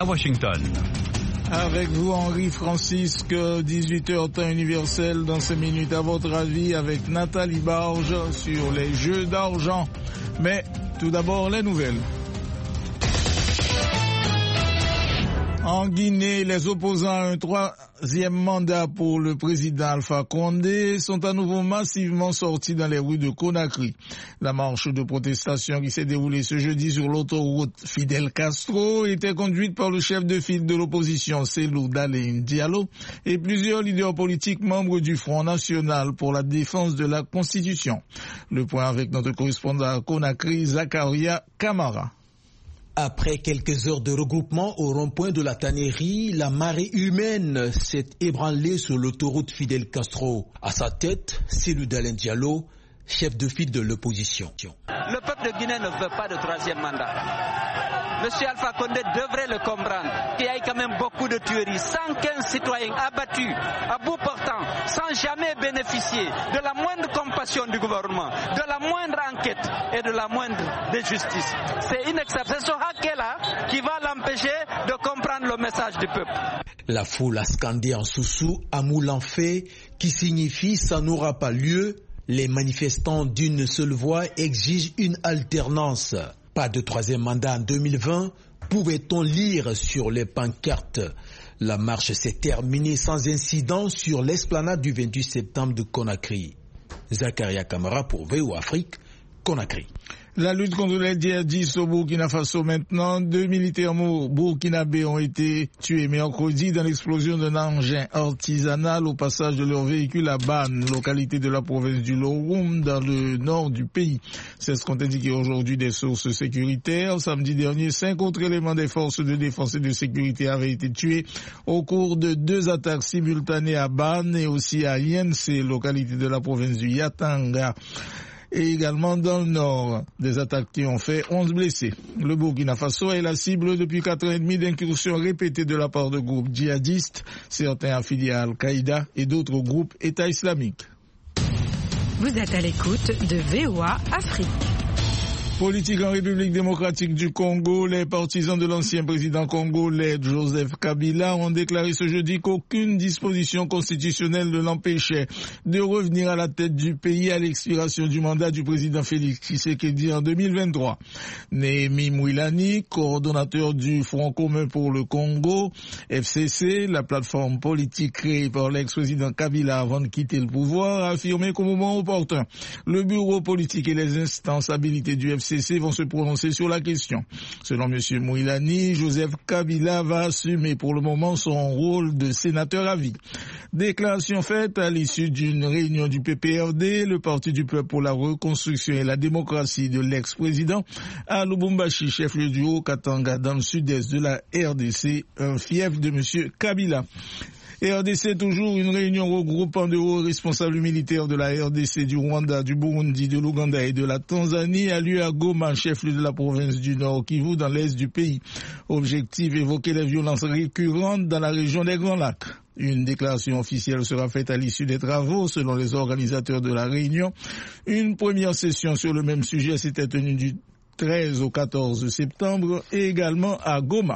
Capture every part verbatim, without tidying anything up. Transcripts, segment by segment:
à Washington. Avec vous, Henri Francisque, dix-huit heures temps universel, dans ces minutes, à votre avis, avec Nathalie Barge sur les jeux d'argent. Mais tout d'abord, les nouvelles. En Guinée, les opposants à un troisième mandat pour le président Alpha Condé sont à nouveau massivement sortis dans les rues de Conakry. La marche de protestation qui s'est déroulée ce jeudi sur l'autoroute Fidel Castro était conduite par le chef de file de l'opposition, Cellou Dalein Diallo, et plusieurs leaders politiques membres du Front National pour la défense de la Constitution. Le point avec notre correspondant à Conakry, Zakaria Kamara. Après quelques heures de regroupement au rond-point de la tannerie, la marée humaine s'est ébranlée sur l'autoroute Fidel Castro. À sa tête, Cellou Dalein Diallo, chef de file de l'opposition. Le peuple de Guinée ne veut pas de troisième mandat. Monsieur Alpha Condé devrait le comprendre, qu'il y a quand même beaucoup de tueries, cent quinze citoyens abattus, à bout portant, sans jamais bénéficier de la moindre compassion du gouvernement, de la moindre enquête et de la moindre de justice. C'est inacceptable. C'est ce hacker-là qui va l'empêcher de comprendre le message du peuple. La foule a scandé en sous-sous « Amoulanfé » qui signifie « ça n'aura pas lieu ». Les manifestants d'une seule voix exigent une alternance. Pas de troisième mandat en deux mille vingt, pouvait-on lire sur les pancartes. La marche s'est terminée sans incident sur l'esplanade du vingt-huit septembre de Conakry. Zakaria Kamara pour V O Afrique, Conakry. La lutte contre les djihadistes au Burkina Faso maintenant. Deux militaires burkinabés ont été tués mercredi dans l'explosion d'un engin artisanal au passage de leur véhicule à Ban, localité de la province du Loroum, dans le nord du pays. C'est ce qu'ont indiqué aujourd'hui des sources sécuritaires. Samedi dernier, cinq autres éléments des forces de défense et de sécurité avaient été tués au cours de deux attaques simultanées à Ban et aussi à Yense, localité de la province du Yatanga. Et également dans le nord, des attaques qui ont fait onze blessés. Le Burkina Faso est la cible depuis quatre ans et demi d'incursions répétées de la part de groupes djihadistes, certains affiliés à Al-Qaïda et d'autres groupes État islamique. Vous êtes à l'écoute de V O A Afrique. Politique en République démocratique du Congo, les partisans de l'ancien président congolais Joseph Kabila ont déclaré ce jeudi qu'aucune disposition constitutionnelle ne l'empêchait de revenir à la tête du pays à l'expiration du mandat du président Félix Tshisekedi en deux mille vingt-trois. Néhémie Mouilani, coordonnateur du Front commun pour le Congo, F C C, la plateforme politique créée par l'ex-président Kabila avant de quitter le pouvoir, a affirmé qu'au moment opportun, le bureau politique et les instances habilitées du F C C vont se prononcer sur la question. Selon M. Mouilani, Joseph Kabila va assumer pour le moment son rôle de sénateur à vie. Déclaration faite à l'issue d'une réunion du P P R D, le Parti du Peuple pour la reconstruction et la démocratie de l'ex-président, à Lubumbashi, chef-lieu du Haut-Katanga, dans le sud-est de la R D C, un fief de M. Kabila. R D C, toujours une réunion regroupant de hauts responsables militaires de la R D C, du Rwanda, du Burundi, de l'Ouganda et de la Tanzanie a lieu à Goma, chef-lieu de la province du Nord Kivu, dans l'est du pays. Objectif, évoquer les violences récurrentes dans la région des Grands Lacs. Une déclaration officielle sera faite à l'issue des travaux, selon les organisateurs de la réunion. Une première session sur le même sujet s'était tenue du treize au quatorze septembre et également à Goma.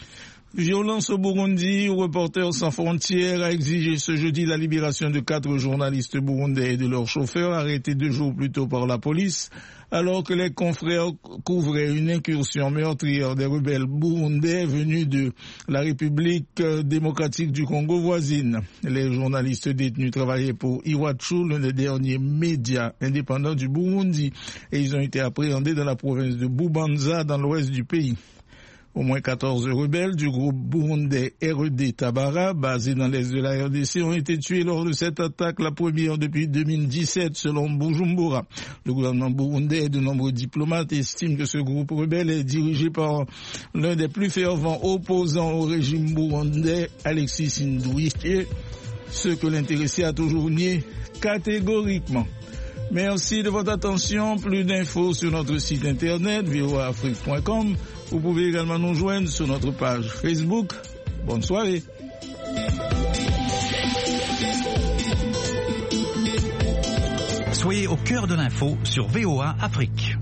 Violence au Burundi, Reporters sans frontières a exigé ce jeudi la libération de quatre journalistes burundais et de leurs chauffeurs arrêtés deux jours plus tôt par la police, alors que les confrères couvraient une incursion meurtrière des rebelles burundais venus de la République démocratique du Congo voisine. Les journalistes détenus travaillaient pour Iwachu, l'un des derniers médias indépendants du Burundi, et ils ont été appréhendés dans la province de Bubanza, dans l'ouest du pays. Au moins quatorze rebelles du groupe burundais R E D Tabara, basé dans l'est de la R D C, ont été tués lors de cette attaque, la première depuis deux mille dix-sept, selon Bujumbura. Le gouvernement burundais et de nombreux diplomates estiment que ce groupe rebelle est dirigé par l'un des plus fervents opposants au régime burundais, Alexis Nduhije, ce que l'intéressé a toujours nié catégoriquement. Merci de votre attention. Plus d'infos sur notre site internet v o a afrique point com. Vous pouvez également nous joindre sur notre page Facebook. Bonne soirée. Soyez au cœur de l'info sur V O A Afrique.